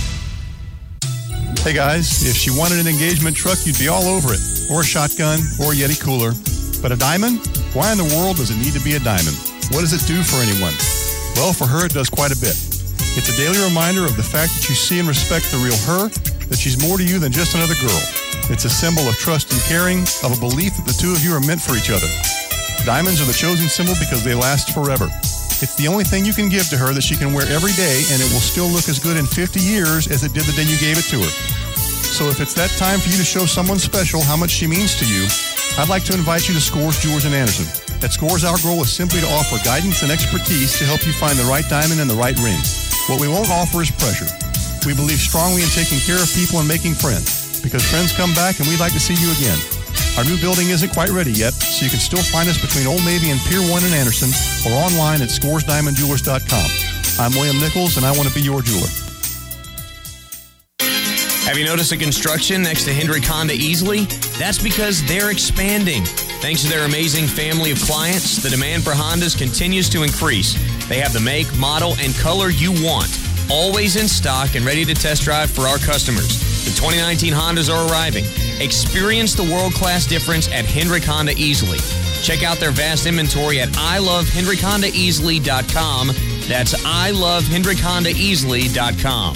Hey guys, if she wanted an engagement truck, you'd be all over it. Or a shotgun, or a Yeti cooler. But a diamond? Why in the world does it need to be a diamond? What does it do for anyone? Well, for her, it does quite a bit. It's a daily reminder of the fact that you see and respect the real her, that she's more to you than just another girl. It's a symbol of trust and caring, of a belief that the two of you are meant for each other. Diamonds are the chosen symbol because they last forever. It's the only thing you can give to her that she can wear every day, and it will still look as good in 50 years as it did the day you gave it to her. So if it's that time for you to show someone special how much she means to you, I'd like to invite you to Scores Jewelers in Anderson. At Scores, our goal is simply to offer guidance and expertise to help you find the right diamond and the right ring. What we won't offer is pressure. We believe strongly in taking care of people and making friends, because friends come back and we'd like to see you again. Our new building isn't quite ready yet, so you can still find us between Old Navy and Pier 1 in Anderson or online at scoresdiamondjewelers.com. I'm William Nichols, and I want to be your jeweler. Have you noticed the construction next to Hendrick Honda Easley? That's because they're expanding. Thanks to their amazing family of clients, the demand for Hondas continues to increase. They have the make, model, and color you want, always in stock and ready to test drive for our customers. The 2019 Hondas are arriving. Experience the world-class difference at Hendrick Honda Easley. Check out their vast inventory at ilovehendrickhondaeasley.com. That's ilovehendrickhondaeasley.com.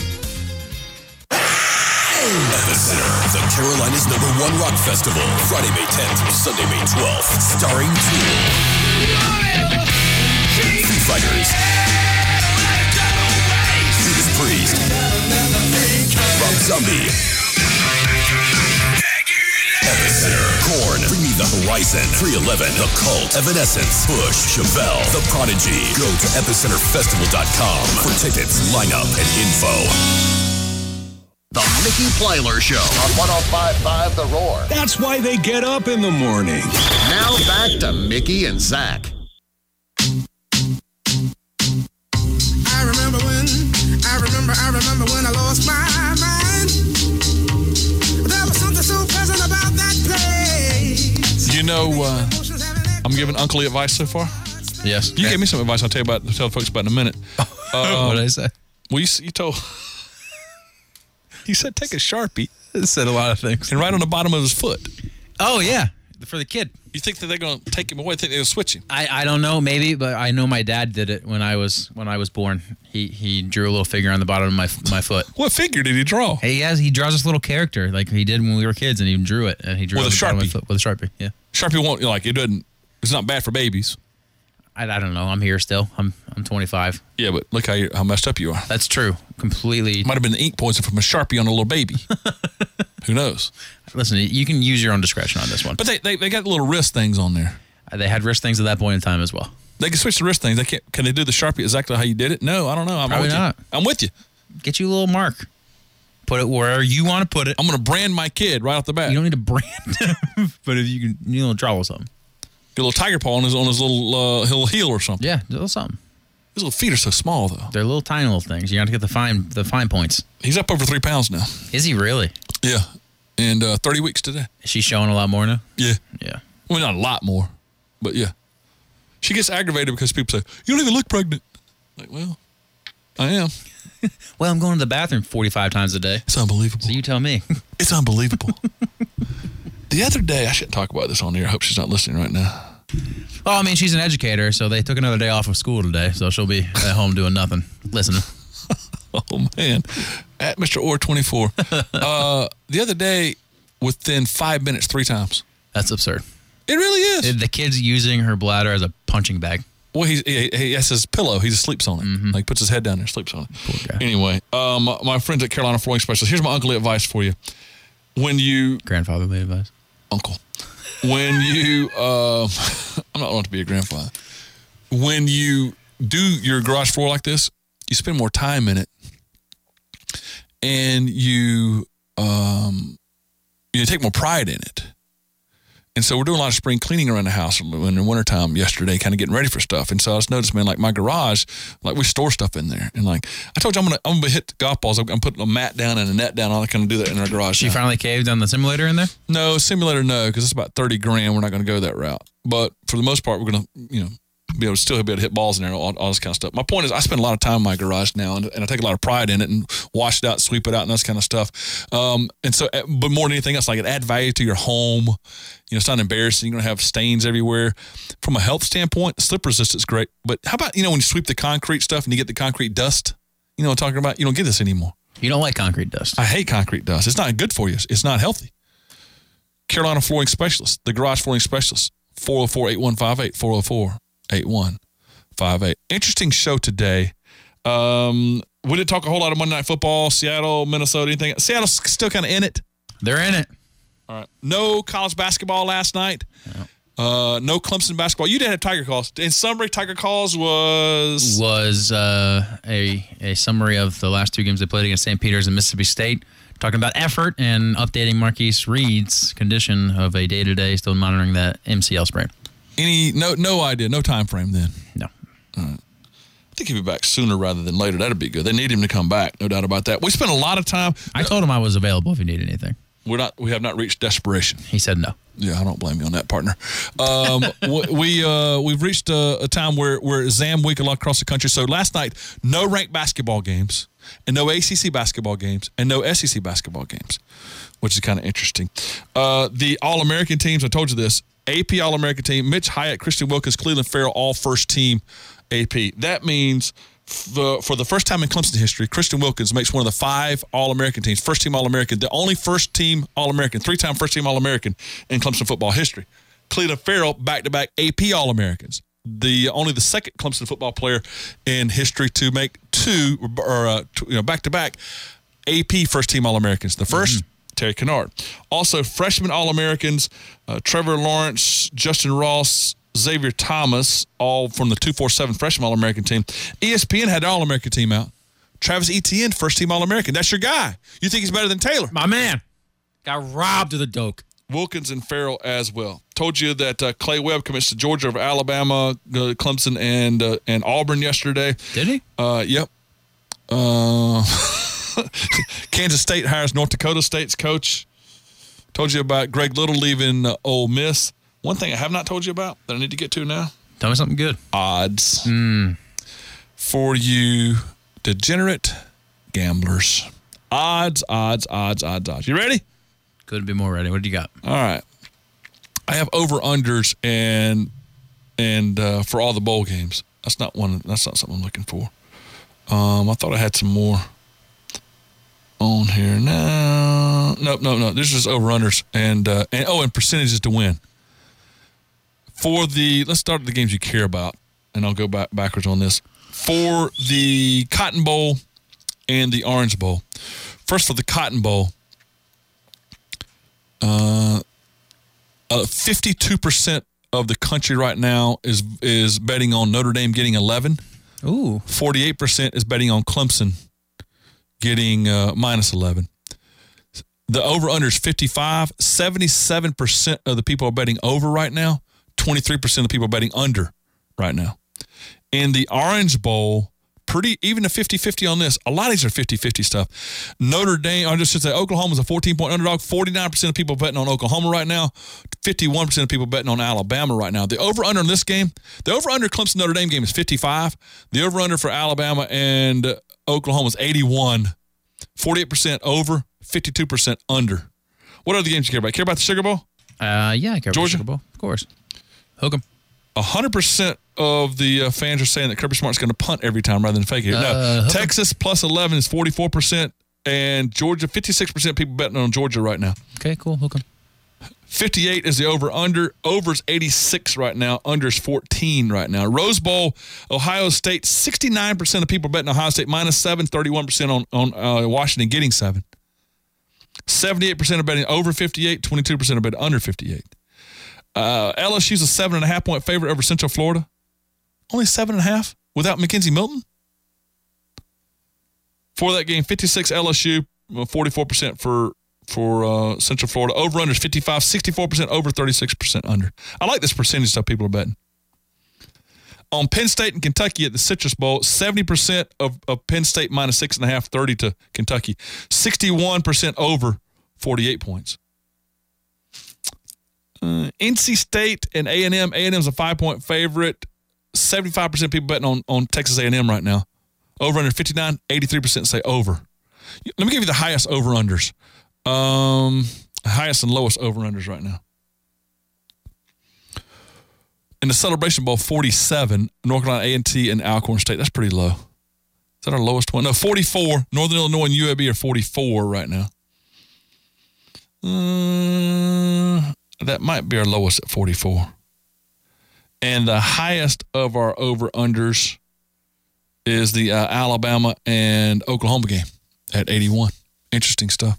Epicenter, the Carolinas' #1 rock festival, Friday, May 10th through Sunday, May 12th, starring Tool, Foo Fighters, Judas Priest, Rob Zombie, Epicenter, Korn, Bring Me the Horizon, 311, The Cult, Evanescence, Bush, Chevelle, The Prodigy. Go to epicenterfestival.com for tickets, lineup, and info. The Mickey Plyler Show on 105.5 The Roar. That's why they get up in the morning. Now back to Mickey and Zach. I remember when I lost my mind. There was something so pleasant about that place. You know, I'm giving Uncle Lee advice so far. Yes. You gave me some advice I'll tell the folks about in a minute. What did I say? Well, you told... He said take a Sharpie. It said a lot of things. And right on the bottom of his foot. Oh, yeah. For the kid. You think that they're going to take him away? Think they're going to switch him? I don't know, maybe, but I know my dad did it when I was born. He drew a little figure on the bottom of my foot. What figure did he draw? He draws this little character like he did when we were kids, and he drew it. And he drew with it a Sharpie. With a Sharpie, yeah. Sharpie won't, like, it doesn't, it's not bad for babies. I don't know. I'm here still. I'm 25. Yeah, but look how messed up you are. That's true. Completely. Might have been the ink poison from a Sharpie on a little baby. Who knows? Listen, you can use your own discretion on this one. But they got little wrist things on there. They had wrist things at that point in time as well. They can switch the wrist things. They can't. Can they do the Sharpie exactly how you did it? No, I don't know. Probably not. I'm with you. Get you a little mark. Put it where you want to put it. I'm going to brand my kid right off the bat. You don't need to brand him, but if you can, draw a little something. Get a little tiger paw on his little heel or something. Yeah, a little something. His little feet are so small, though. They're little tiny little things. You got to get the fine points. He's up over 3 pounds now. Is he really? Yeah. And 30 weeks today. Is she showing a lot more now? Yeah. Yeah. Well, not a lot more, but yeah. She gets aggravated because people say, you don't even look pregnant. Like, well, I am. Well, I'm going to the bathroom 45 times a day. It's unbelievable. So you tell me. It's unbelievable. The other day, I shouldn't talk about this on here. I hope she's not listening right now. Well, I mean, she's an educator, so they took another day off of school today, so she'll be at home doing nothing, listening. Oh, man. At Mr. Orr 24. The other day, within 5 minutes, 3 times. That's absurd. It really is. The kid's using her bladder as a punching bag. Well, he has his pillow. He just sleeps on it. Mm-hmm. Like, puts his head down there, sleeps on it. Poor guy. Anyway, my friends at Carolina Flooring Specialist, here's my uncle advice for you. When you... Grandfatherly advice. Uncle. When you... I'm not wanting to be a grandfather. When you do your garage floor like this, you spend more time in it. And you take more pride in it. And so we're doing a lot of spring cleaning around the house in the wintertime yesterday, kind of getting ready for stuff. And so I just noticed, man, like my garage, like we store stuff in there. And like I told you, I'm gonna hit the golf balls. I'm putting a mat down and a net down. All I can do that in our garage. She finally caved on the simulator in there? No, simulator, no, because it's about $30,000. We're not going to go that route. But for the most part, we're going to, be able to hit balls in there, all this kind of stuff. My point is, I spend a lot of time in my garage now, and I take a lot of pride in it, and wash it out, sweep it out, and this kind of stuff. And so, but more than anything else, like it adds value to your home. It's not embarrassing. You're going to have stains everywhere. From a health standpoint, slip resistance is great. But how about, when you sweep the concrete stuff and you get the concrete dust? You know what I'm talking about? You don't get this anymore. You don't like concrete dust. I hate concrete dust. It's not good for you. It's not healthy. Carolina Flooring Specialist, the Garage Flooring Specialist, 404-8158, 404-8158. Interesting show today. We didn't talk a whole lot of Monday Night Football, Seattle, Minnesota, anything. Seattle's still kind of in it. They're in it. All right. No college basketball last night. No Clemson basketball. You didn't have Tiger Calls. In summary, Tiger Calls was a summary of the last two games they played against St. Peter's and Mississippi State, talking about effort and updating Marquise Reed's condition of a day-to-day, still monitoring that MCL sprain. No idea, no time frame then? No. All right. I think he'll be back sooner rather than later. That'd be good. They need him to come back, no doubt about that. We spent a lot of time. I told him I was available if he needed anything. We have not reached desperation. He said no. Yeah, I don't blame you on that, partner. We've reached a time where exam week a lot across the country. So last night, no ranked basketball games, and no ACC basketball games, and no SEC basketball games, which is kind of interesting. The All-American teams, I told you this, AP All-American team, Mitch Hyatt, Christian Wilkins, Cleveland Farrell, all first team AP. That means for the first time in Clemson history, Christian Wilkins makes one of the 5 All-American teams, first-team All-American, the only first-team All-American, 3-time first-team All-American in Clemson football history. Cleveland Farrell, back-to-back AP All-Americans, only the second Clemson football player in history to make back-to-back AP first-team All-Americans. The first, Terry Kennard. Also, freshman All-Americans, Trevor Lawrence, Justin Ross, Xavier Thomas, all from the 247 freshman All-American team. ESPN had their All-American team out. Travis Etienne, first-team All-American. That's your guy. You think he's better than Taylor? My man. Got robbed of the doke. Wilkins and Farrell as well. Told you that Clay Webb commits to Georgia over Alabama, Clemson, and Auburn yesterday. Did he? Yep. Kansas State hires North Dakota State's coach. Told you about Greg Little leaving Ole Miss. One thing I have not told you about that I need to get to now. Tell me something good. Odds. For you degenerate gamblers. Odds. You ready? Couldn't be more ready. What do you got? All right. I have over-unders and for all the bowl games. That's not something I'm looking for. I thought I had some more on here. No. This is over-unders and percentages to win. Let's start with the games you care about, and I'll go backwards on this. For the Cotton Bowl and the Orange Bowl. First, for the Cotton Bowl, 52% of the country right now is betting on Notre Dame getting 11. Ooh. 48% is betting on Clemson getting minus 11. The over-under is 55. 77% of the people are betting over right now. 23% of the people are betting under right now. In the Orange Bowl, even a 50-50 on this. A lot of these are 50-50 stuff. Notre Dame, I just should say Oklahoma's a 14-point underdog. 49% of people betting on Oklahoma right now. 51% of people betting on Alabama right now. The over-under in this game, the over-under Clemson-Notre Dame game is 55. The over-under for Alabama and Oklahoma is 81. 48% over, 52% under. What other games you care about? Care about the Sugar Bowl? Yeah, I care about Georgia? the Sugar Bowl. Of course. Hook 'em. 100% of the fans are saying that Kirby Smart's going to punt every time rather than fake it. No, Texas plus 11 is 44%, and Georgia, 56% people betting on Georgia right now. Okay, cool. Hook 'em. 58 is the over-under. Over's 86 right now. Under's 14 right now. Rose Bowl, Ohio State, 69% of people betting Ohio State minus 7, 31% on Washington getting 7. 78% are betting over 58, 22% are betting under 58. LSU's a 7.5-point favorite over Central Florida. Only 7.5 without Mackenzie Milton. For that game, 56 LSU, 44% for for Central Florida. Over-under is 55, 64% over, 36% under. I like this percentage stuff people are betting. On Penn State and Kentucky at the Citrus Bowl, 70% of Penn State minus 6.5, 30 to Kentucky. 61% over, 48 points. NC State and A&M. A&M's a 5-point favorite. 75% of people betting on Texas A&M right now. Over under 59, 83% say over. Let me give you the highest over-unders. Highest and lowest over-unders right now. In the Celebration Bowl, 47, North Carolina A&T and Alcorn State. That's pretty low. Is that our lowest one? No, 44. Northern Illinois and UAB are 44 right now. That might be our lowest at 44. And the highest of our over-unders is the Alabama and Oklahoma game at 81. Interesting stuff.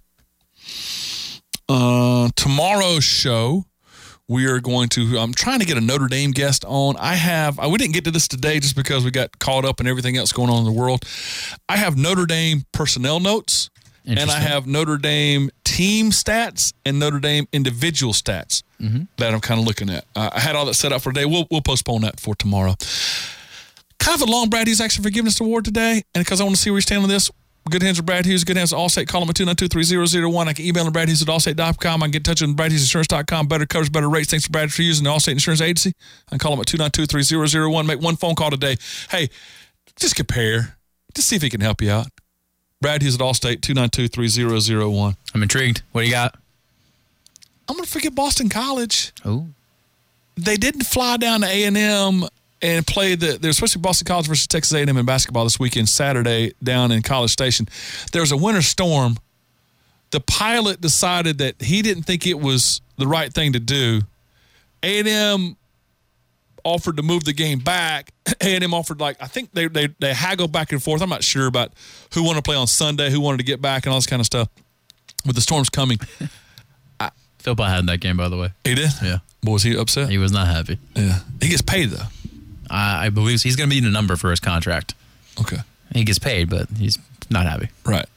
Tomorrow's show, we are going to, I'm trying to get a Notre Dame guest on. We didn't get to this today just because we got caught up in everything else going on in the world. I have Notre Dame personnel notes, and I have Notre Dame team stats and Notre Dame individual stats that I'm kind of looking at. I had all that set up for today. We'll postpone that for tomorrow. Kind of a long Brad Hughes Action Forgiveness Award today, and because I want to see where you stand on this, Good Hands with Brad Hughes, Good Hands at Allstate. Call them at 292-3001. I can email them Brad Hughes at Allstate.com. I can get in touch with BradHughesInsurance.com. Better covers, better rates. Thanks to Brad for using the Allstate Insurance Agency. I can call them at 292-3001. Make one phone call today. Hey, just compare. Just see if he can help you out. Brad Hughes at Allstate, 292-3001. I'm intrigued. What do you got? I'm going to forget Boston College. Oh. They didn't fly down to A&M and play they're supposed to be Boston College versus Texas A&M in basketball this weekend, Saturday, down in College Station. There was a winter storm. The pilot decided that he didn't think it was the right thing to do. A&M offered to move the game back. A&M offered, I think they haggled back and forth. I'm not sure about who wanted to play on Sunday, who wanted to get back, and all this kind of stuff. With the storms coming. Philpott had in that game, by the way. He did? Yeah. Boy, was he upset? He was not happy. Yeah. He gets paid, though. I believe he's going to be in a number for his contract. Okay. He gets paid, but he's not happy. Right.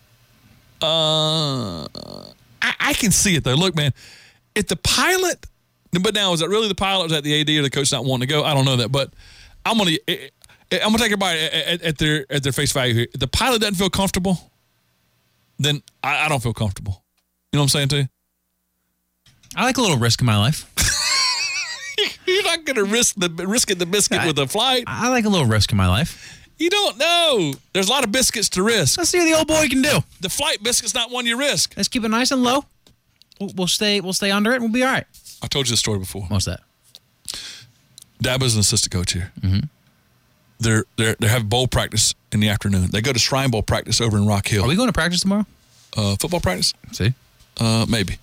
I can see it, though. Look, man, if the pilot, but now, is that really the pilot, or is that the AD or the coach not wanting to go? I don't know that, but I'm going to take everybody at their face value here. If the pilot doesn't feel comfortable, then I don't feel comfortable. You know what I'm saying, too? I like a little risk in my life. You're not going to risk the biscuit with a flight. I like a little risk in my life. You don't know. There's a lot of biscuits to risk. Let's see what the old boy can do. The flight biscuit's not one you risk. Let's keep it nice and low. We'll stay under it and we'll be all right. I told you this story before. What's that? Dabo's an assistant coach here. Mm-hmm. They have bowl practice in the afternoon. They go to Shrine Bowl practice over in Rock Hill. Are we going to practice tomorrow? Football practice? See? Maybe.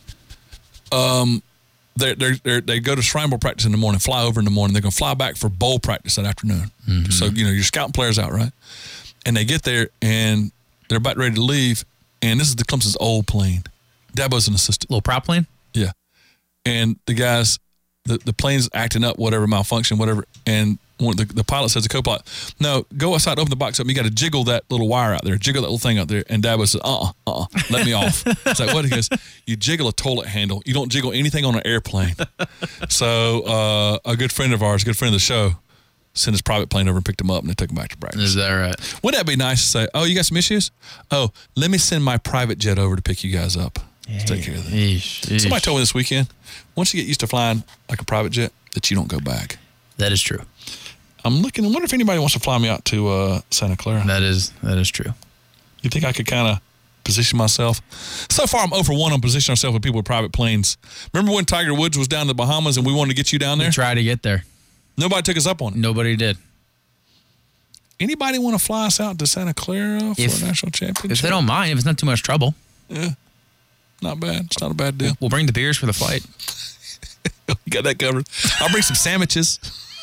They go to Shrine Bowl practice in the morning, fly over in the morning. They're going to fly back for bowl practice that afternoon. Mm-hmm. So, you're scouting players out, right? And they get there, and they're about ready to leave, and this is the Clemson's old plane. Dabo's an assistant. Little prop plane? Yeah. And the guys, the plane's acting up, whatever, malfunction, whatever, and the pilot says to the co-pilot, no, go outside, open the box up. You got to jiggle that little wire out there, jiggle that little thing out there. And Dabo says, let me off. It's like, what? He goes, you jiggle a toilet handle. You don't jiggle anything on an airplane. So a good friend of ours, a good friend of the show, sent his private plane over and picked him up, and they took him back to practice. Is that right? Wouldn't that be nice to say, oh, you got some issues? Oh, let me send my private jet over to pick you guys up. Yeah, take care of that. Somebody told me this weekend, once you get used to flying like a private jet, that you don't go back. That is true. I'm looking. I wonder if anybody wants to fly me out to Santa Clara. That is true. You think I could kind of position myself? So far, I'm 0 for 1 on positioning ourselves with people with private planes. Remember when Tiger Woods was down in the Bahamas and we wanted to get you down there? We tried to get there. Nobody took us up on it. Nobody did. Anybody want to fly us out to Santa Clara for a national championship? If they don't mind, if it's not too much trouble. Yeah. Not bad. It's not a bad deal. We'll bring the beers for the flight. You got that covered. I'll bring some sandwiches.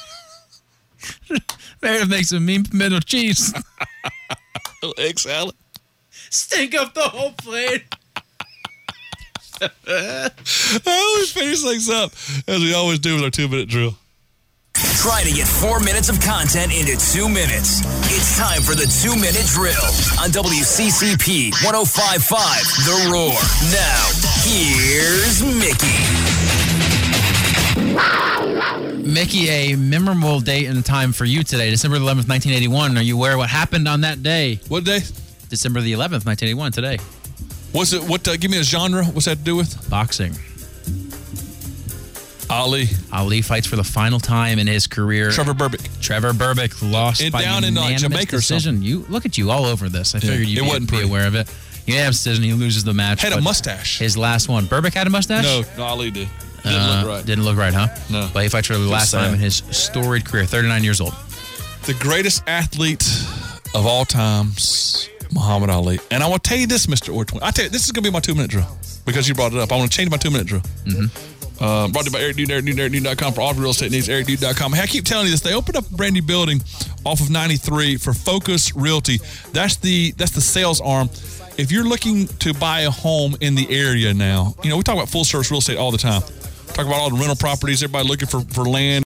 Meredith makes some mean pimento cheese. Egg salad. Stink up the whole plate. I always finish things up, as we always do with our 2-minute drill. Try to get 4 minutes of content into 2 minutes. It's time for the 2-minute drill on WCCP 105.5 The Roar. Now, here's Mickey. Mickey, a memorable date and time for you today, December 11th, 1981. Are you aware what happened on that day? What day? December the 11th, 1981, today. What's it? What? Give me a genre. What's that to do with? Boxing. Ali. Ali fights for the final time in his career. Trevor Berbick. Trevor Berbick lost by down in unanimous Jamaica decision. You look at you all over this. I figured you'd be aware of it. Unanimous decision. He loses the match. Had a mustache. His last one. Berbick had a mustache? No, Ali did. Didn't look right. Didn't look right, huh? No. But he fights for the last time in his storied career. 39 years old. The greatest athlete of all times, Muhammad Ali. And I want to tell you this, Mr. Ortwin. I tell you, this is going to be my 2-minute drill because you brought it up. I want to change my 2-minute drill. Brought to you by Eric Dude, EricDude.com for all real estate needs, EricDude.com. Hey, I keep telling you this. They opened up a brand new building off of 93 for Focus Realty. That's the sales arm. If you're looking to buy a home in the area now, we talk about full service real estate all the time. Talk about all the rental properties, everybody looking for land.